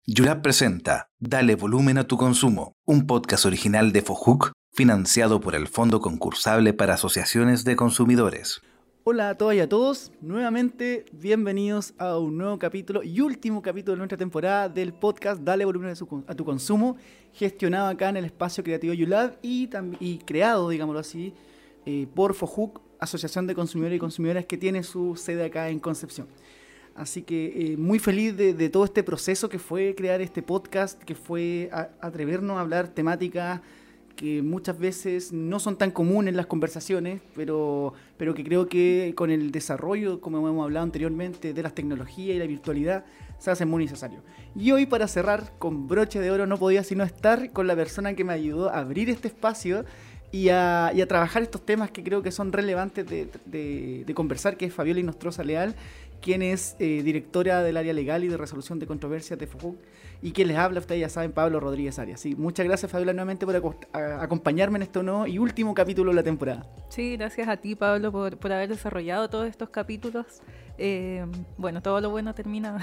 Yulab presenta Dale volumen a tu consumo, un podcast original de Fojuc, financiado por el Fondo Concursable para Asociaciones de Consumidores. Hola a todas y a todos, nuevamente bienvenidos a un nuevo capítulo y último capítulo de nuestra temporada del podcast Dale volumen a tu consumo, gestionado acá en el espacio creativo Yulab y creado, digámoslo así, por Fojuc, Asociación de Consumidores y Consumidoras, que tiene su sede acá en Concepción. Así que muy feliz de todo este proceso que fue crear este podcast, que fue atrevernos a hablar temáticas que muchas veces no son tan comunes en las conversaciones, pero que creo que con el desarrollo, como hemos hablado anteriormente, de las tecnologías y la virtualidad, se hace muy necesario. Y hoy, para cerrar con broche de oro, no podía sino estar con la persona que me ayudó a abrir este espacio y a trabajar estos temas que creo que son relevantes de conversar, que es Fabiola Inostroza Leal, quien es directora del área legal y de resolución de controversias de Fojuc, y quien les habla, ustedes ya saben, Pablo Rodríguez Arias. Sí, muchas gracias, Fabiola, nuevamente por acompañarme en este nuevo y último capítulo de la temporada. Sí, gracias a ti, Pablo, por haber desarrollado todos estos capítulos. Bueno, todo lo bueno termina.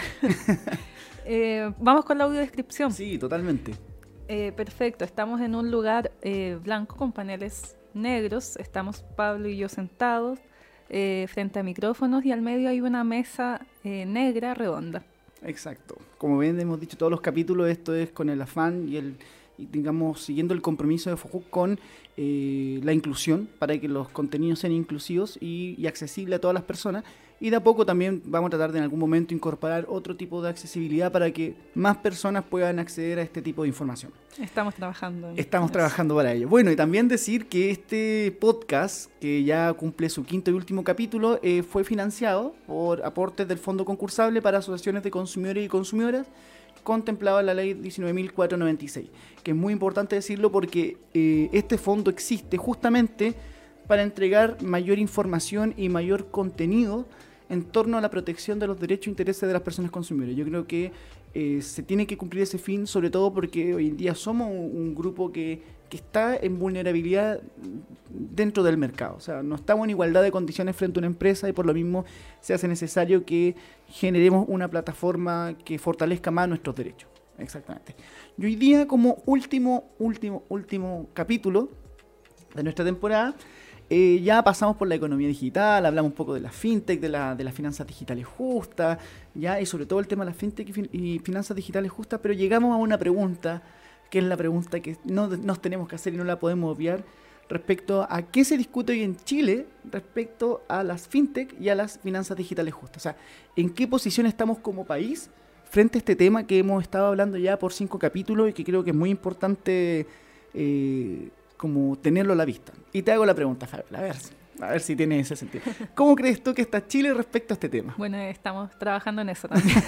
Vamos con la audiodescripción. Sí, totalmente. Perfecto, estamos en un lugar blanco con paneles negros. Estamos Pablo y yo sentados frente a micrófonos, y al medio hay una mesa negra redonda. Exacto. Como bien hemos dicho todos los capítulos, esto es con el afán y digamos, siguiendo el compromiso de Fojuc con la inclusión, para que los contenidos sean inclusivos y accesibles a todas las personas. Y de a poco también vamos a tratar de en algún momento incorporar otro tipo de accesibilidad para que más personas puedan acceder a este tipo de información. Estamos trabajando para ello. Bueno, y también decir que este podcast, que ya cumple su quinto y último capítulo, fue financiado por aportes del Fondo Concursable para Asociaciones de Consumidores y Consumidoras, contemplado en la ley 19.496, que es muy importante decirlo porque este fondo existe justamente para entregar mayor información y mayor contenido en torno a la protección de los derechos e intereses de las personas consumidoras. Yo creo que se tiene que cumplir ese fin, sobre todo porque hoy en día somos un grupo que está en vulnerabilidad dentro del mercado. O sea, no estamos en igualdad de condiciones frente a una empresa, y por lo mismo se hace necesario que generemos una plataforma que fortalezca más nuestros derechos. Exactamente. Y hoy día, como último capítulo de nuestra temporada, ya pasamos por la economía digital, hablamos un poco de la fintech, de las finanzas digitales justas, ya, y sobre todo el tema de las fintech y finanzas digitales justas, pero llegamos a una pregunta, que es la pregunta que nos tenemos que hacer y no la podemos obviar, respecto a qué se discute hoy en Chile respecto a las fintech y a las finanzas digitales justas. O sea, en qué posición estamos como país frente a este tema que hemos estado hablando ya por 5 capítulos y que creo que es muy importante como tenerlo a la vista. Y te hago la pregunta, Fabiola, a ver si tiene ese sentido. ¿Cómo crees tú que está Chile respecto a este tema? Bueno, estamos trabajando en eso también.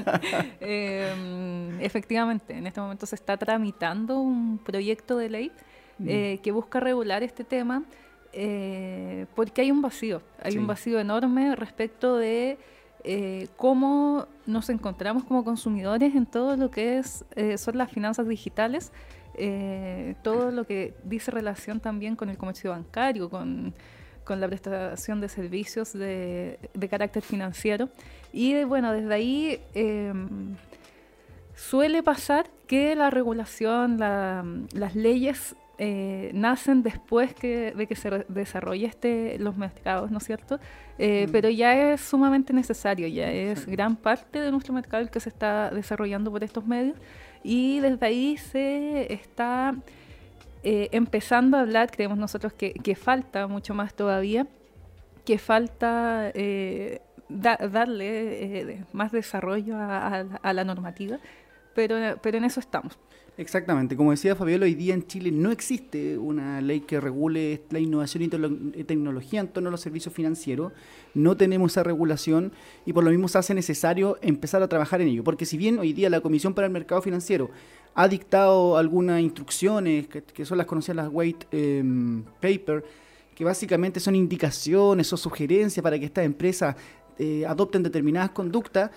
Efectivamente, en este momento se está tramitando un proyecto de ley que busca regular este tema, porque hay un vacío. Hay un vacío enorme respecto de cómo nos encontramos como consumidores en todo lo que son las finanzas digitales, todo lo que dice relación también con el comercio bancario, con la prestación de servicios de carácter financiero. Y bueno, desde ahí suele pasar que la regulación, las leyes nacen después de que se desarrolle los mercados, ¿no es cierto? Pero ya es sumamente necesario, ya es gran parte de nuestro mercado el que se está desarrollando por estos medios, y desde ahí se está empezando a hablar. Creemos nosotros que falta mucho más todavía, que falta darle más desarrollo a la normativa, pero en eso estamos. Exactamente, como decía Fabiola, hoy día en Chile no existe una ley que regule la innovación y tecnología en torno a los servicios financieros. No tenemos esa regulación y por lo mismo se hace necesario empezar a trabajar en ello, porque si bien hoy día la Comisión para el Mercado Financiero ha dictado algunas instrucciones que son las conocidas las white paper, que básicamente son indicaciones o sugerencias para que estas empresas adopten determinadas conductas,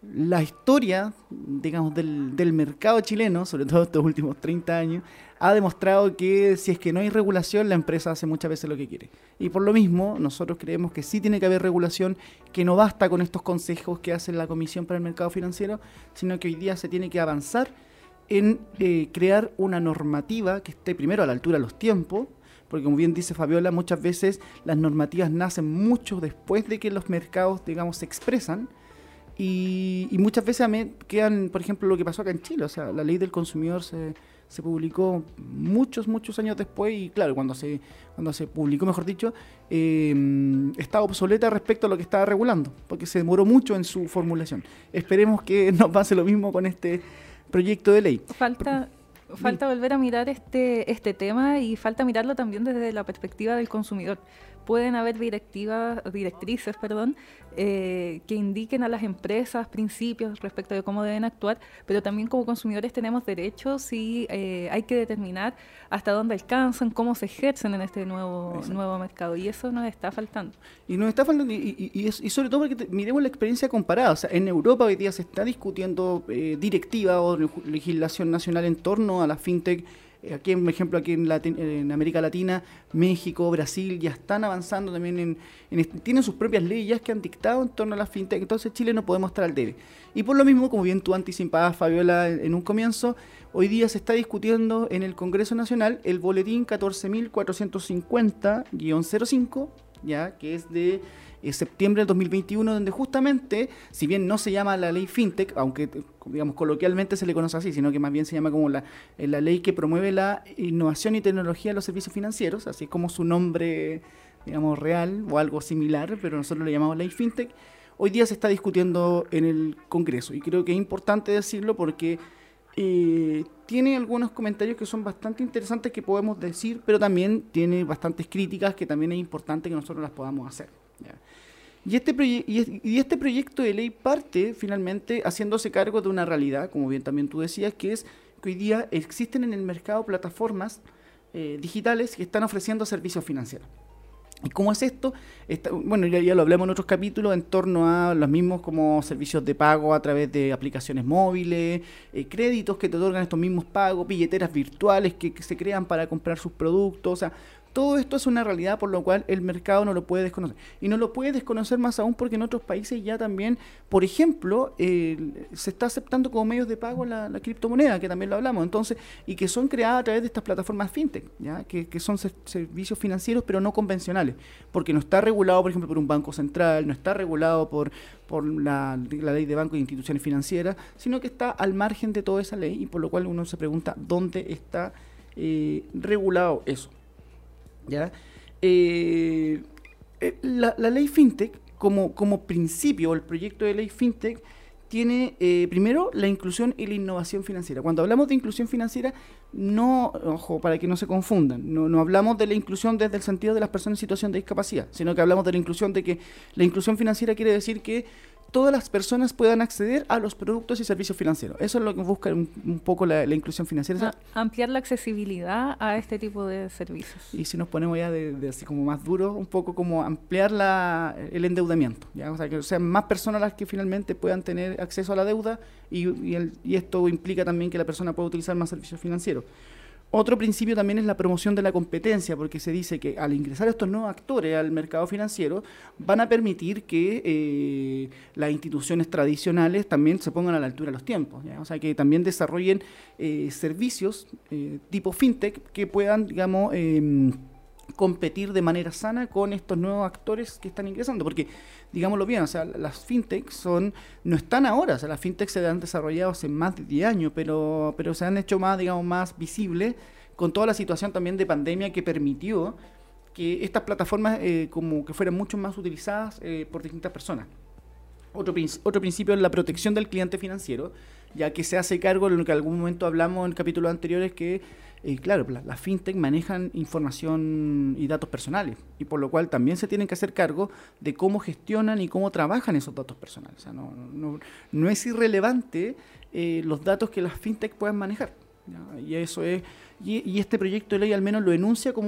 la historia, digamos, del mercado chileno, sobre todo estos últimos 30 años, ha demostrado que si es que no hay regulación, la empresa hace muchas veces lo que quiere. Y por lo mismo, nosotros creemos que sí tiene que haber regulación, que no basta con estos consejos que hace la Comisión para el Mercado Financiero, sino que hoy día se tiene que avanzar en crear una normativa que esté primero a la altura de los tiempos, porque como bien dice Fabiola, muchas veces las normativas nacen mucho después de que los mercados, digamos, se expresan, y muchas veces quedan, por ejemplo, lo que pasó acá en Chile, o sea, la ley del consumidor se publicó muchos años después, y claro, cuando se publicó, mejor dicho, estaba obsoleta respecto a lo que estaba regulando, porque se demoró mucho en su formulación. Esperemos que no pase lo mismo con este proyecto de ley. Falta volver a mirar este tema, y falta mirarlo también desde la perspectiva del consumidor. Pueden haber directrices, que indiquen a las empresas principios respecto de cómo deben actuar, pero también como consumidores tenemos derechos y hay que determinar hasta dónde alcanzan, cómo se ejercen en este nuevo mercado, y eso nos está faltando. Y nos está faltando, y sobre todo porque miremos la experiencia comparada. O sea, en Europa hoy día se está discutiendo directiva o legislación nacional en torno a la fintech. Aquí, por ejemplo, en América Latina, México, Brasil, ya están avanzando también tienen sus propias leyes que han dictado en torno a la fintech. Entonces Chile no podemos estar al debe. Y por lo mismo, como bien tú anticipabas, Fabiola, en un comienzo, hoy día se está discutiendo en el Congreso Nacional el boletín 14.450-05, ya, que es de septiembre del 2021, donde justamente, si bien no se llama la ley FinTech, aunque digamos coloquialmente se le conoce así, sino que más bien se llama como la ley que promueve la innovación y tecnología de los servicios financieros, así como su nombre, digamos, real o algo similar, pero nosotros le llamamos ley FinTech. Hoy día se está discutiendo en el Congreso, y creo que es importante decirlo porque tiene algunos comentarios que son bastante interesantes que podemos decir, pero también tiene bastantes críticas que también es importante que nosotros las podamos hacer, ¿ya? Y este proyecto de ley parte finalmente haciéndose cargo de una realidad, como bien también tú decías, que es que hoy día existen en el mercado plataformas digitales que están ofreciendo servicios financieros. ¿Y cómo es esto? Bueno, ya lo hablamos en otros capítulos en torno a los mismos como servicios de pago a través de aplicaciones móviles, créditos que te otorgan estos mismos pagos, billeteras virtuales que se crean para comprar sus productos, o sea, todo esto es una realidad, por lo cual el mercado no lo puede desconocer. Y no lo puede desconocer más aún porque en otros países ya también, por ejemplo, se está aceptando como medios de pago la criptomoneda, que también lo hablamos, entonces, y que son creadas a través de estas plataformas fintech, ¿ya? Que son servicios financieros pero no convencionales, porque no está regulado, por ejemplo, por un banco central, no está regulado por la ley de bancos e instituciones financieras, sino que está al margen de toda esa ley, y por lo cual uno se pregunta dónde está regulado eso. ¿Ya? La ley FinTech, como principio, el proyecto de ley FinTech, tiene primero la inclusión y la innovación financiera. Cuando hablamos de inclusión financiera, no, ojo, para que no se confundan, no hablamos de la inclusión desde el sentido de las personas en situación de discapacidad, sino que hablamos de la inclusión la inclusión financiera quiere decir que todas las personas puedan acceder a los productos y servicios financieros. Eso es lo que busca un poco la inclusión financiera. Ampliar la accesibilidad a este tipo de servicios. Y si nos ponemos ya de así como más duro, un poco como ampliar el endeudamiento, ¿ya? O sea, que sean más personas las que finalmente puedan tener acceso a la deuda, y esto implica también que la persona pueda utilizar más servicios financieros. Otro principio también es la promoción de la competencia, porque se dice que al ingresar estos nuevos actores al mercado financiero van a permitir que las instituciones tradicionales también se pongan a la altura de los tiempos, ¿ya? O sea, que también desarrollen servicios tipo fintech que puedan, digamos, competir de manera sana con estos nuevos actores que están ingresando, porque digámoslo bien, o sea, las fintech no están ahora, o sea, las fintech se han desarrollado hace más de 10 años, pero se han hecho más, digamos, más visibles con toda la situación también de pandemia que permitió que estas plataformas como que fueran mucho más utilizadas por distintas personas. Otro principio es la protección del cliente financiero, ya que se hace cargo de lo que en algún momento hablamos en capítulos anteriores, que claro, las fintech manejan información y datos personales, y por lo cual también se tienen que hacer cargo de cómo gestionan y cómo trabajan esos datos personales. O sea, no es irrelevante los datos que las fintech puedan manejar, ¿ya? Y eso es, y este proyecto de ley al menos lo enuncia como uno de sus principios de, digamos.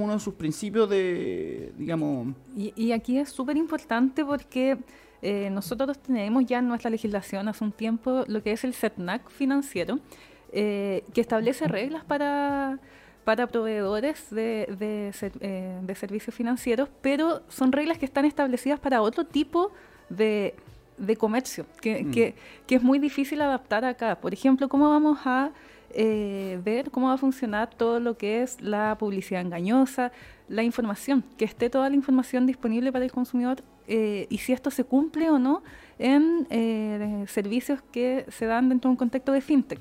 Y aquí es súper importante porque nosotros tenemos ya en nuestra legislación hace un tiempo lo que es el CERNAC financiero, que establece reglas para proveedores de servicios financieros, pero son reglas que están establecidas para otro tipo de comercio, que es muy difícil adaptar acá. Por ejemplo, ¿cómo vamos a ver cómo va a funcionar todo lo que es la publicidad engañosa, la información, que esté toda la información disponible para el consumidor, y si esto se cumple o no en servicios que se dan dentro de un contexto de fintech?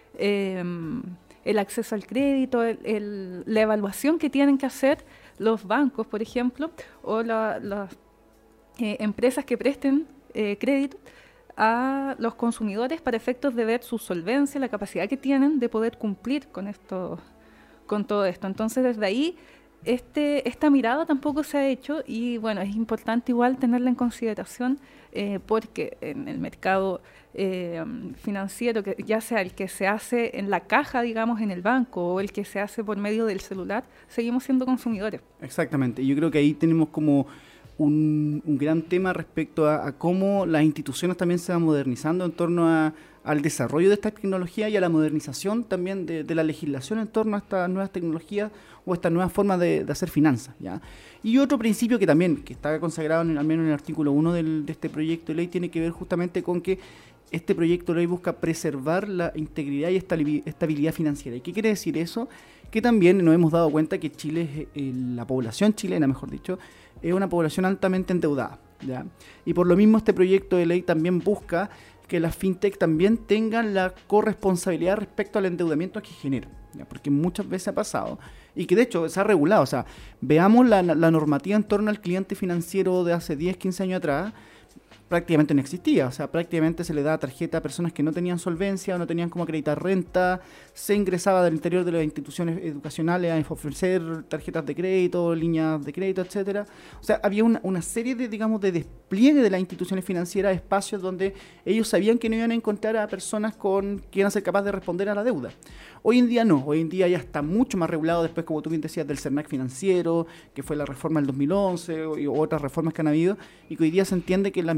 El acceso al crédito, la evaluación que tienen que hacer los bancos, por ejemplo, o las empresas que presten crédito a los consumidores para efectos de ver su solvencia, la capacidad que tienen de poder cumplir con todo esto. Entonces, desde ahí, esta mirada tampoco se ha hecho, y bueno, es importante igual tenerla en consideración, porque en el mercado financiero, que ya sea el que se hace en la caja, digamos, en el banco, o el que se hace por medio del celular, seguimos siendo consumidores. Exactamente, yo creo que ahí tenemos como un gran tema respecto a cómo las instituciones también se van modernizando en torno al desarrollo de esta tecnología y a la modernización también de la legislación en torno a estas nuevas tecnologías o estas nuevas formas de hacer finanzas, ¿ya? Y otro principio que también que está consagrado al menos en el artículo 1 de este proyecto de ley tiene que ver justamente con que este proyecto de ley busca preservar la integridad y estabilidad financiera. ¿Y qué quiere decir eso? Que también nos hemos dado cuenta que Chile, la población chilena, mejor dicho, es una población altamente endeudada, ¿ya? Y por lo mismo este proyecto de ley también busca que las fintech también tengan la corresponsabilidad respecto al endeudamiento que generan, ¿ya? Porque muchas veces ha pasado, y que de hecho se ha regulado, o sea, veamos la normativa en torno al cliente financiero de hace 10, 15 años atrás, prácticamente no existía, o sea, prácticamente se le daba tarjeta a personas que no tenían solvencia o no tenían cómo acreditar renta, se ingresaba del interior de las instituciones educacionales a ofrecer tarjetas de crédito, líneas de crédito, etcétera. O sea, había una serie de, digamos, de despliegue de las instituciones financieras, espacios donde ellos sabían que no iban a encontrar a personas que iban a ser capaces de responder a la deuda. Hoy en día no, hoy en día ya está mucho más regulado después, como tú bien decías, del CERNAC financiero, que fue la reforma del 2011 o otras reformas que han habido, y que hoy día se entiende que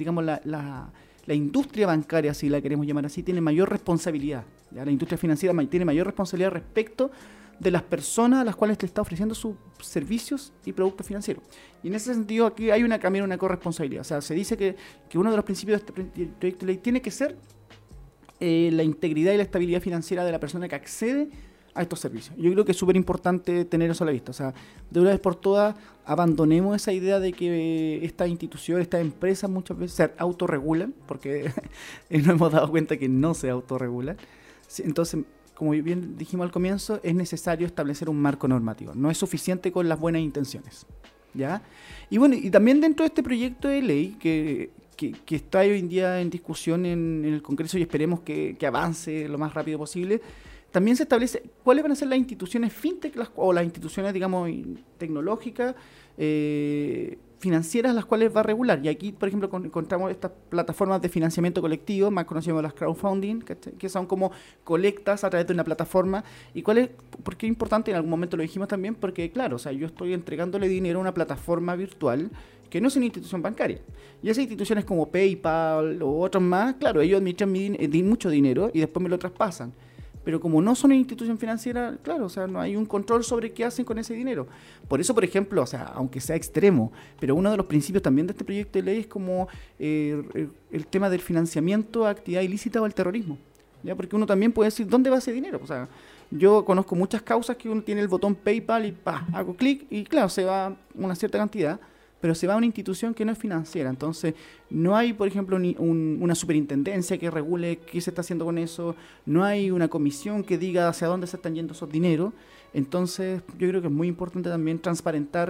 la industria bancaria, si la queremos llamar así, tiene mayor responsabilidad, ¿ya? La industria financiera tiene mayor responsabilidad respecto de las personas a las cuales le está ofreciendo sus servicios y productos financieros. Y en ese sentido aquí hay también una corresponsabilidad. O sea, se dice que uno de los principios de este proyecto de ley tiene que ser la integridad y la estabilidad financiera de la persona que accede a estos servicios. Yo creo que es súper importante tener eso a la vista. O sea, de una vez por todas, abandonemos esa idea de que estas instituciones, estas empresas muchas veces se autorregulan, porque nos hemos dado cuenta que no se autorregulan. Entonces, como bien dijimos al comienzo, es necesario establecer un marco normativo. No es suficiente con las buenas intenciones, ¿ya? Y bueno, y también dentro de este proyecto de ley que está hoy en día en discusión en el Congreso, y esperemos que avance lo más rápido posible, también se establece cuáles van a ser las instituciones fintech o las instituciones, digamos, tecnológicas, financieras, las cuales va a regular. Y aquí, por ejemplo, encontramos estas plataformas de financiamiento colectivo, más conocidas como las crowdfunding, que son como colectas a través de una plataforma. ¿Y por qué es importante? En algún momento lo dijimos también, porque claro, o sea, yo estoy entregándole dinero a una plataforma virtual que no es una institución bancaria. Y esas instituciones como PayPal o otras más, claro, ellos administran mucho dinero y después me lo traspasan. Pero como no son una institución financiera, claro, o sea, no hay un control sobre qué hacen con ese dinero. Por eso, por ejemplo, o sea, aunque sea extremo, pero uno de los principios también de este proyecto de ley es como el tema del financiamiento a actividad ilícita o al terrorismo, ¿ya? Porque uno también puede decir, ¿dónde va ese dinero? O sea, yo conozco muchas causas que uno tiene el botón PayPal y hago clic y claro, se va una cierta cantidad, pero se va a una institución que no es financiera. Entonces, no hay, por ejemplo, una superintendencia que regule qué se está haciendo con eso, no hay una comisión que diga hacia dónde se están yendo esos dineros. Entonces, yo creo que es muy importante también transparentar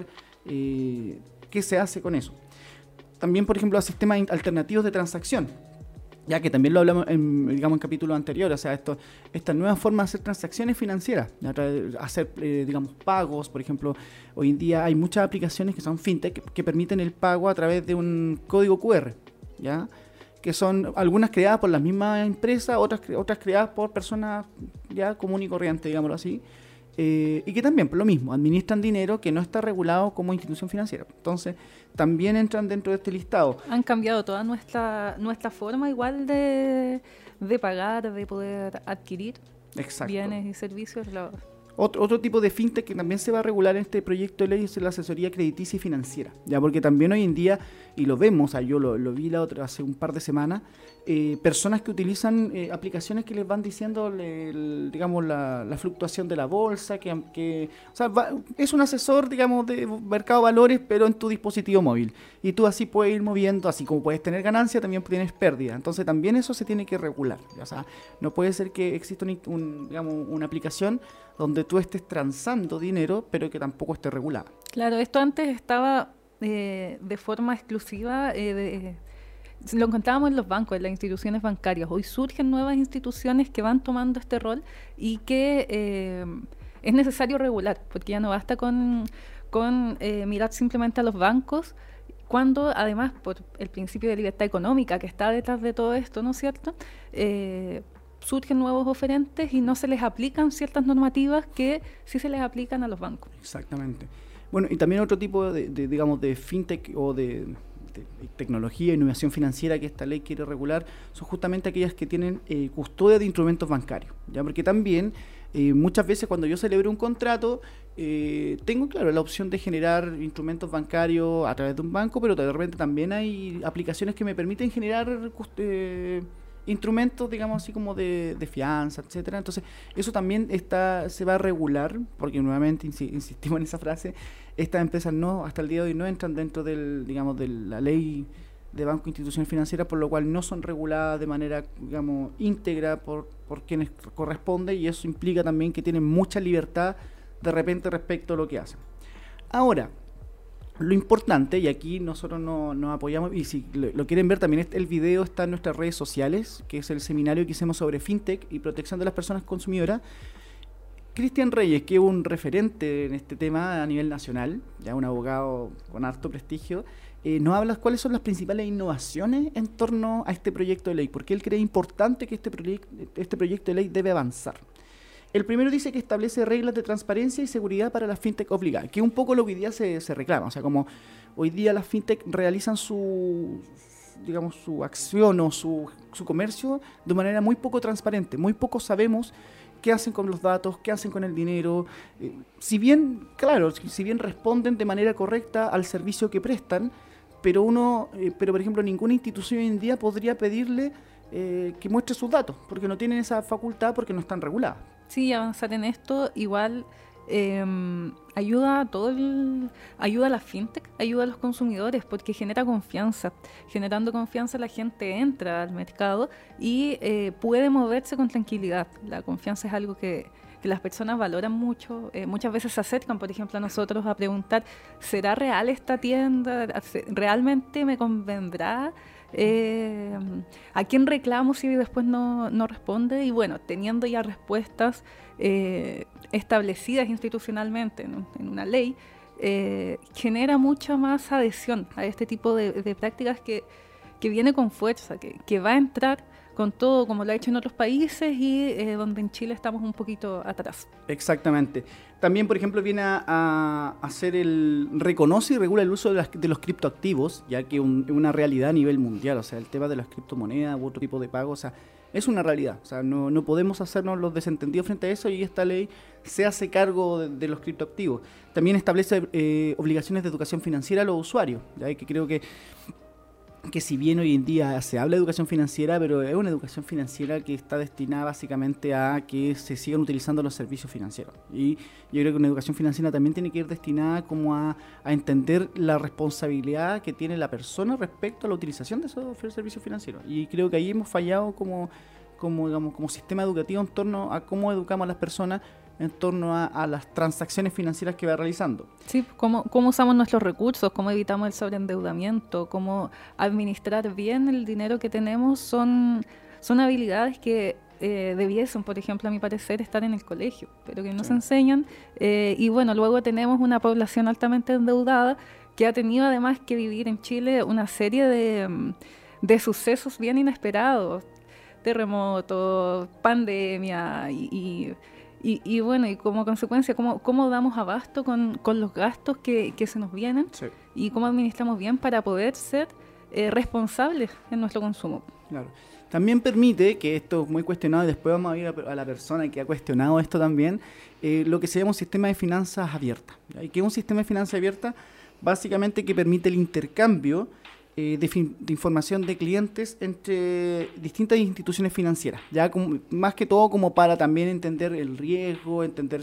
qué se hace con eso. También, por ejemplo, sistemas alternativos de transacción, ya que también lo hablamos en capítulos anteriores, o sea, esta nueva forma de hacer transacciones financieras, hacer, digamos, pagos. Por ejemplo, hoy en día hay muchas aplicaciones que son fintech que permiten el pago a través de un código QR, ¿ya? Que son algunas creadas por las mismas empresas, otras creadas por personas ya común y corriente, digámoslo así, y que también, por lo mismo, administran dinero que no está regulado como institución financiera. Entonces, también entran dentro de este listado. Han cambiado toda nuestra forma igual de pagar, de poder adquirir bienes y servicios. Otro tipo de fintech que también se va a regular en este proyecto de ley es la asesoría crediticia y financiera, ya, porque también hoy en día, y lo vemos, yo lo vi hace un par de semanas, personas que utilizan aplicaciones que les van diciendo digamos la fluctuación de la bolsa, o sea, es un asesor, digamos, de mercado de valores, pero en tu dispositivo móvil, y tú así puedes ir moviendo, así como puedes tener ganancia, también tienes pérdida. Entonces también eso se tiene que regular, o sea, no puede ser que exista una aplicación donde tú estés transando dinero, pero que tampoco esté regulada. Claro, esto antes estaba de forma exclusiva, lo encontrábamos en los bancos, en las instituciones bancarias. Hoy surgen nuevas instituciones que van tomando este rol y que es necesario regular, porque ya no basta con mirar simplemente a los bancos, cuando además, por el principio de libertad económica que está detrás de todo esto, ¿no es cierto?, surgen nuevos oferentes y no se les aplican ciertas normativas que sí se les aplican a los bancos. Exactamente. Bueno, y también otro tipo digamos, de fintech o de tecnología e innovación financiera que esta ley quiere regular son justamente aquellas que tienen custodia de instrumentos bancarios, ¿ya? Porque también muchas veces cuando yo celebro un contrato tengo, claro, la opción de generar instrumentos bancarios a través de un banco, pero de repente también hay aplicaciones que me permiten generar instrumentos, digamos así, como de fianza, etcétera. Entonces, eso también se va a regular, porque nuevamente insistimos en esa frase, estas empresas hasta el día de hoy no entran dentro de la ley de banco e instituciones financieras, por lo cual no son reguladas de manera, digamos, íntegra por quienes corresponde, y eso implica también que tienen mucha libertad de repente respecto a lo que hacen. Ahora, lo importante, y aquí nosotros nos apoyamos, y si lo quieren ver también, el video está en nuestras redes sociales, que es el seminario que hicimos sobre fintech y protección de las personas consumidoras. Cristian Reyes, que es un referente en este tema a nivel nacional, ya un abogado con harto prestigio, nos habla cuáles son las principales innovaciones en torno a este proyecto de ley, porque él cree importante que este proyecto de ley debe avanzar. El primero dice que establece reglas de transparencia y seguridad para las fintech obligadas, que es un poco lo que hoy día se reclama. O sea, como hoy día las fintech realizan su acción o su comercio de manera muy poco transparente. Muy poco sabemos qué hacen con los datos, qué hacen con el dinero. Si bien responden de manera correcta al servicio que prestan, pero por ejemplo, ninguna institución hoy en día podría pedirle que muestre sus datos, porque no tienen esa facultad, porque no están reguladas. Sí, avanzar en esto igual ayuda a la fintech, ayuda a los consumidores, porque genera confianza. Generando confianza la gente entra al mercado y puede moverse con tranquilidad. La confianza es algo que las personas valoran mucho. Muchas veces se acercan, por ejemplo, a nosotros a preguntar: ¿será real esta tienda? ¿Realmente me convendrá? ¿A quién reclamo si después no responde? Y bueno, teniendo ya respuestas establecidas institucionalmente en una ley, genera mucha más adhesión a este tipo de prácticas que viene con fuerza, que va a entrar con todo, como lo ha hecho en otros países, y donde en Chile estamos un poquito atrás. Exactamente. También, por ejemplo, viene a hacer reconoce y regula el uso de los criptoactivos, ya que es una realidad a nivel mundial. O sea, el tema de las criptomonedas u otro tipo de pagos, o sea, es una realidad. O sea, no podemos hacernos los desentendidos frente a eso, y esta ley se hace cargo de los criptoactivos. También establece obligaciones de educación financiera a los usuarios, ya que creo que si bien hoy en día se habla de educación financiera, pero es una educación financiera que está destinada básicamente a que se sigan utilizando los servicios financieros. Y yo creo que una educación financiera también tiene que ir destinada como a entender la responsabilidad que tiene la persona respecto a la utilización de esos servicios financieros. Y creo que ahí hemos fallado como sistema educativo en torno a cómo educamos a las personas en torno a las transacciones financieras que va realizando. Sí, cómo usamos nuestros recursos, cómo evitamos el sobreendeudamiento, cómo administrar bien el dinero que tenemos, son habilidades que debiesen, por ejemplo, a mi parecer, estar en el colegio, pero que no se enseñan. Y bueno, luego tenemos una población altamente endeudada que ha tenido además que vivir en Chile una serie de sucesos bien inesperados: terremotos, pandemia y Y bueno, y como consecuencia, ¿cómo damos abasto con los gastos que se nos vienen? Sí. Y cómo administramos bien para poder ser responsables en nuestro consumo. Claro. También permite, que esto es muy cuestionado, y después vamos a ir a la persona que ha cuestionado esto también, lo que se llama un sistema de finanzas abiertas. ¿Y qué es un sistema de finanzas abiertas? Básicamente que permite el intercambio de información de clientes entre distintas instituciones financieras, ya más que todo como para también entender el riesgo, entender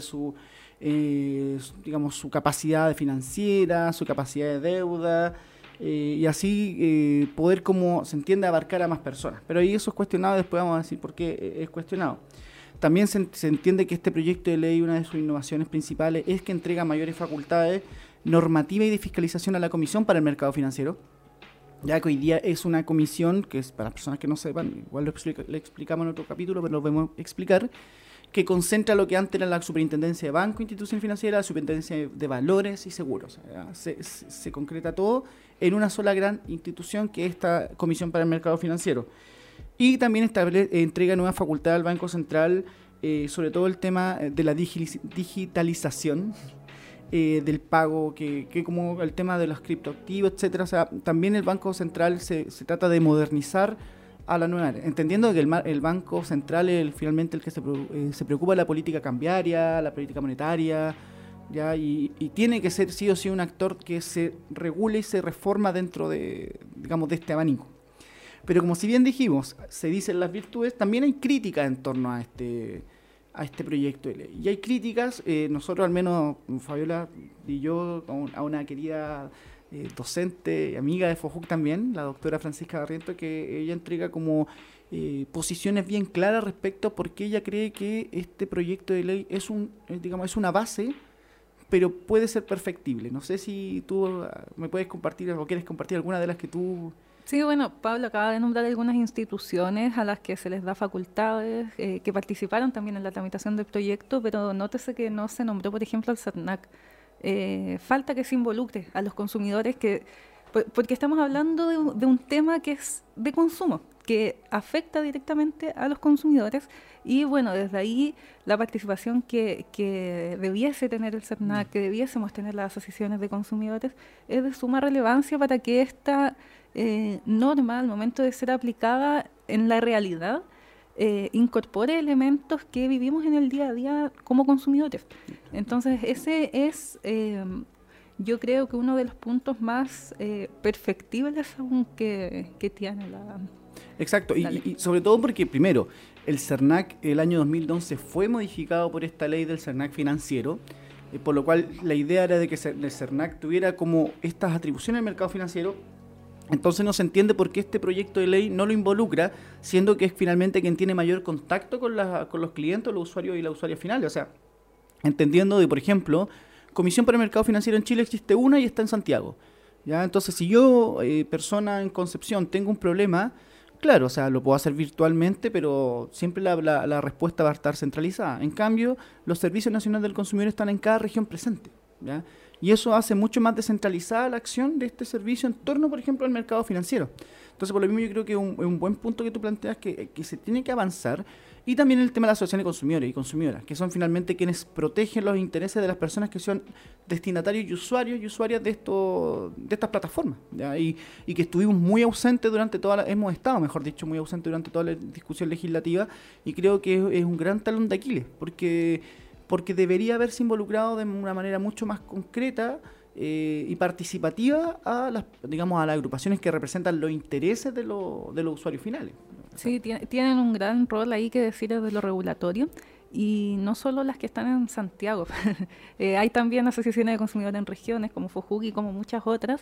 digamos, su capacidad financiera, su capacidad de deuda, y así poder, como se entiende, abarcar a más personas. Pero ahí eso es cuestionado, después vamos a decir por qué es cuestionado. También se entiende que este proyecto de ley, una de sus innovaciones principales, es que entrega mayores facultades normativas y de fiscalización a la Comisión para el Mercado Financiero, ya que hoy día es una comisión, que es para las personas que no sepan, igual le explicamos en otro capítulo, pero lo vamos a explicar, que concentra lo que antes era la Superintendencia de Banco, Institución Financiera, la Superintendencia de Valores y Seguros. Se concreta todo en una sola gran institución, que es esta Comisión para el Mercado Financiero. Y también entrega nueva facultad al Banco Central, sobre todo el tema de la digitalización del pago, que como el tema de los criptoactivos, etcétera. O sea, también el Banco Central se trata de modernizar a la nueva era, entendiendo que el Banco Central es finalmente el que se preocupa de la política cambiaria, la política monetaria, ¿ya? Y tiene que ser sí o sí un actor que se regule y se reforma dentro de, digamos, de este abanico. Pero como si bien dijimos, se dicen las virtudes, también hay críticas en torno a este proyecto de ley. Y hay críticas, nosotros al menos, Fabiola y yo, a una querida docente y amiga de FOJUC también, la doctora Francisca Barriento, que ella entrega como posiciones bien claras respecto a por qué ella cree que este proyecto de ley es es una base, pero puede ser perfectible. No sé si tú me puedes compartir o quieres compartir alguna de las que tú... Sí, bueno, Pablo acaba de nombrar algunas instituciones a las que se les da facultades, que participaron también en la tramitación del proyecto, pero nótese que no se nombró, por ejemplo, al CERNAC. Falta que se involucre a los consumidores, porque estamos hablando de un tema que es de consumo, que afecta directamente a los consumidores, y bueno, desde ahí la participación que debiese tener el CERNAC, que debiésemos tener las asociaciones de consumidores, es de suma relevancia para que esta norma, al momento de ser aplicada en la realidad, incorpore elementos que vivimos en el día a día como consumidores. Entonces ese es, yo creo que uno de los puntos más perfectibles aún que tiene la... Exacto, y sobre todo porque, primero, el CERNAC el año 2011 fue modificado por esta ley del CERNAC financiero, por lo cual la idea era de que el CERNAC tuviera como estas atribuciones al mercado financiero. Entonces no se entiende por qué este proyecto de ley no lo involucra, siendo que es finalmente quien tiene mayor contacto con los clientes, los usuarios y las usuarias finales. O sea, entendiendo de, por ejemplo, Comisión para el Mercado Financiero en Chile existe una y está en Santiago, ¿ya? Entonces, si yo, persona en Concepción, tengo un problema, claro, o sea, lo puedo hacer virtualmente, pero siempre la respuesta va a estar centralizada. En cambio, los servicios nacionales del consumidor están en cada región presente, ¿ya? Y eso hace mucho más descentralizada la acción de este servicio en torno, por ejemplo, al mercado financiero. Entonces, por lo mismo, yo creo que es un buen punto que tú planteas, que se tiene que avanzar. Y también el tema de las asociaciones de consumidores y consumidoras, que son finalmente quienes protegen los intereses de las personas que son destinatarios y usuarios y usuarias de estas plataformas, ¿ya? Y que estuvimos muy ausentes hemos estado, mejor dicho, muy ausentes durante toda la discusión legislativa, y creo que es un gran talón de Aquiles, porque debería haberse involucrado de una manera mucho más concreta y participativa a las agrupaciones que representan los intereses de los usuarios finales. Sí, tienen un gran rol ahí que decir desde lo regulatorio, y no solo las que están en Santiago. Hay también asociaciones de consumidores en regiones como FOJUC y como muchas otras,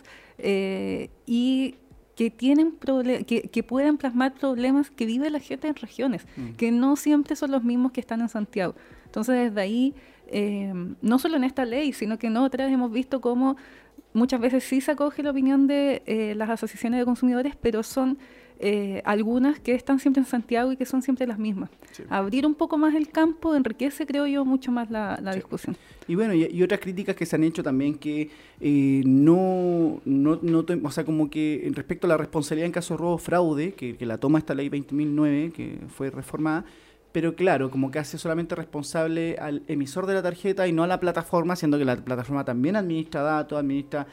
y que tienen que pueden plasmar problemas que vive la gente en regiones, que no siempre son los mismos que están en Santiago. Entonces, desde ahí, no solo en esta ley, sino que en otras hemos visto cómo muchas veces sí se acoge la opinión de las asociaciones de consumidores, pero son algunas que están siempre en Santiago y que son siempre las mismas. Sí. Abrir un poco más el campo enriquece, creo yo, mucho más la sí. discusión. Y bueno, y otras críticas que se han hecho también, que o sea, como que respecto a la responsabilidad en caso de robo o fraude, que la toma esta ley 20.009, que fue reformada, pero claro, como que hace solamente responsable al emisor de la tarjeta y no a la plataforma, siendo que la plataforma también administra datos, administra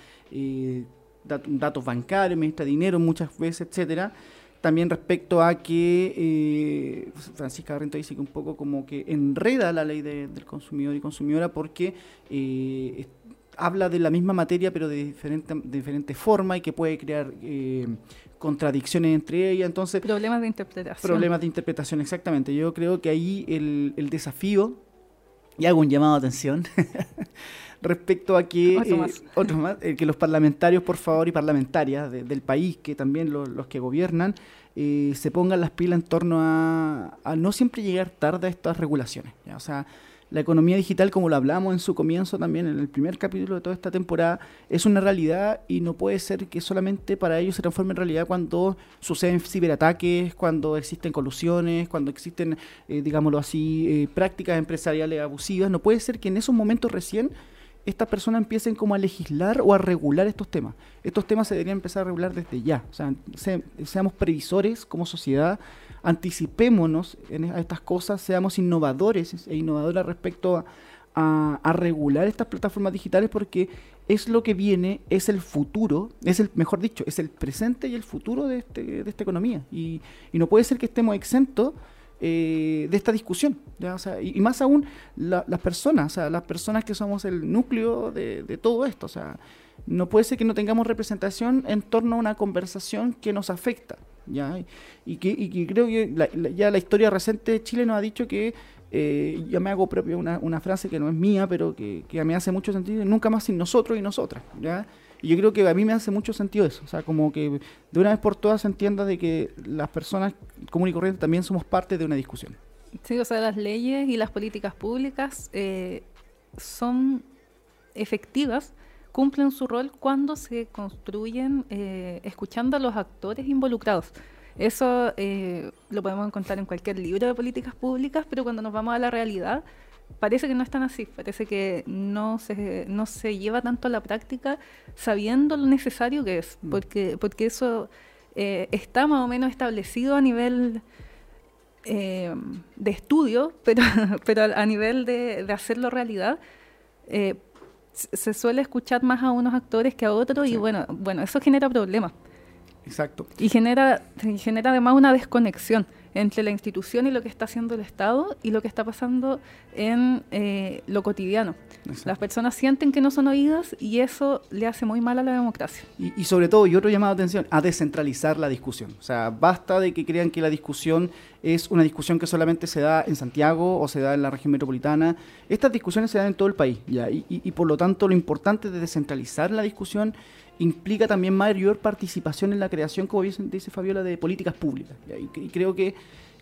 datos bancarios, administra dinero muchas veces, etcétera. También respecto a que Francisca Barrientos dice que un poco como que enreda la ley del consumidor y consumidora porque habla de la misma materia pero de diferente forma y que puede crear contradicciones entre ellas. Entonces, problemas de interpretación. Problemas de interpretación, exactamente. Yo creo que ahí el desafío, y hago un llamado de atención, respecto a que que los parlamentarios, por favor, y parlamentarias del país, que también los que gobiernan, se pongan las pilas en torno a no siempre llegar tarde a estas regulaciones, ¿ya? O sea, la economía digital, como lo hablamos en su comienzo también, en el primer capítulo de toda esta temporada, es una realidad y no puede ser que solamente para ellos se transforme en realidad cuando suceden ciberataques, cuando existen colusiones, cuando existen, digámoslo así, prácticas empresariales abusivas. No puede ser que en esos momentos recién estas personas empiecen como a legislar o a regular estos temas. Estos temas se deberían empezar a regular desde ya. O sea, seamos previsores como sociedad, anticipémonos a estas cosas, seamos innovadores e innovadoras respecto a regular estas plataformas digitales, porque es lo que viene, es el futuro, mejor dicho, es el presente y el futuro de esta economía. Y no puede ser que estemos exentos de esta discusión, ¿ya? O sea, y más aún las personas, o sea, las personas que somos el núcleo de todo esto. O sea, no puede ser que no tengamos representación en torno a una conversación que nos afecta, ¿ya? Y que creo que ya la historia reciente de Chile nos ha dicho que, ya me hago propio una frase que no es mía, pero que me hace mucho sentido: nunca más sin nosotros y nosotras, ¿ya? Y yo creo que a mí me hace mucho sentido eso, o sea, como que de una vez por todas se entienda de que las personas comunes y corrientes también somos parte de una discusión. Sí, o sea, las leyes y las políticas públicas son efectivas, cumplen su rol cuando se construyen escuchando a los actores involucrados. Eso lo podemos encontrar en cualquier libro de políticas públicas, pero cuando nos vamos a la realidad, parece que no es tan así, parece que no se lleva tanto a la práctica sabiendo lo necesario que es, porque eso está más o menos establecido a nivel de estudio, pero a nivel de hacerlo realidad, se suele escuchar más a unos actores que a otros. Sí. Y bueno, eso genera problemas. Exacto. Y genera además una desconexión entre la institución y lo que está haciendo el Estado y lo que está pasando en lo cotidiano. Exacto. Las personas sienten que no son oídas y eso le hace muy mal a la democracia. Y sobre todo, y otro llamado de atención, a descentralizar la discusión. O sea, basta de que crean que la discusión es una discusión que solamente se da en Santiago o se da en la región metropolitana. Estas discusiones se dan en todo el país, ¿ya? Y por lo tanto, lo importante de descentralizar la discusión implica también mayor participación en la creación, como dice Fabiola, de políticas públicas, ¿ya? Y creo que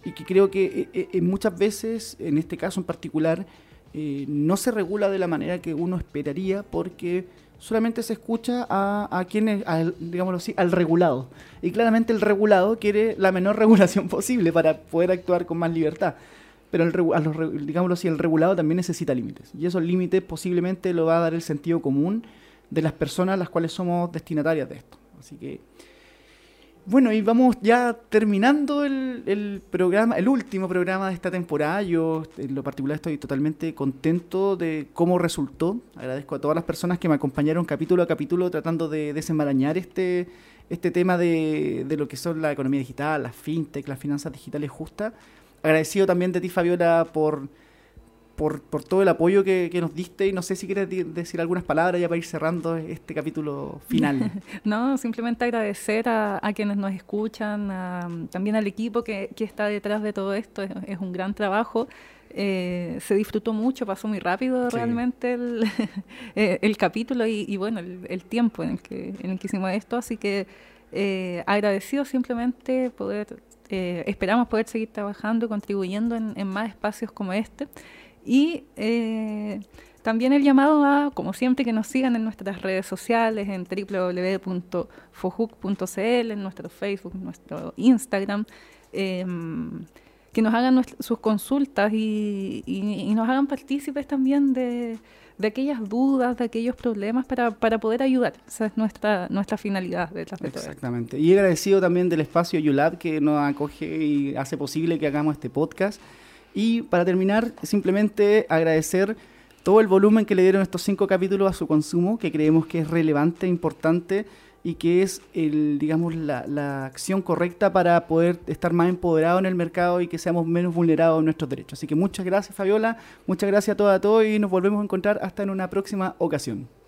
muchas veces, en este caso en particular, no se regula de la manera que uno esperaría, porque solamente se escucha a quienes, digámoslo así, al regulado. Y claramente el regulado quiere la menor regulación posible para poder actuar con más libertad. Pero digámoslo así, el regulado también necesita límites. Y esos límites posiblemente lo va a dar el sentido común de las personas a las cuales somos destinatarias de esto. Así que, bueno, y vamos ya terminando el programa, el último programa de esta temporada. Yo, en lo particular, estoy totalmente contento de cómo resultó. Agradezco a todas las personas que me acompañaron capítulo a capítulo tratando de desenmarañar este tema de lo que son la economía digital, las fintech, las finanzas digitales justas. Agradecido también de ti, Fabiola, por todo el apoyo que nos diste, y no sé si quieres decir algunas palabras ya para ir cerrando este capítulo final. No, simplemente agradecer a quienes nos escuchan, también al equipo que está detrás de todo esto. Es un gran trabajo. Se disfrutó mucho, pasó muy rápido, sí, realmente el capítulo y bueno, el tiempo en el que hicimos esto, así que agradecido simplemente esperamos poder seguir trabajando y contribuyendo en más espacios como este. Y también el llamado a, como siempre, que nos sigan en nuestras redes sociales, en www.fojuc.cl, en nuestro Facebook, en nuestro Instagram, que nos hagan sus consultas y nos hagan partícipes también de aquellas dudas, de aquellos problemas para poder ayudar. Esa es nuestra finalidad detrás de todo. Exactamente. Y agradecido también del espacio YouLab, que nos acoge y hace posible que hagamos este podcast. Y para terminar, simplemente agradecer todo el volumen que le dieron estos 5 capítulos a su consumo, que creemos que es relevante, importante y que es digamos, la acción correcta para poder estar más empoderados en el mercado y que seamos menos vulnerados en nuestros derechos. Así que muchas gracias, Fabiola, muchas gracias a todas y nos volvemos a encontrar hasta en una próxima ocasión.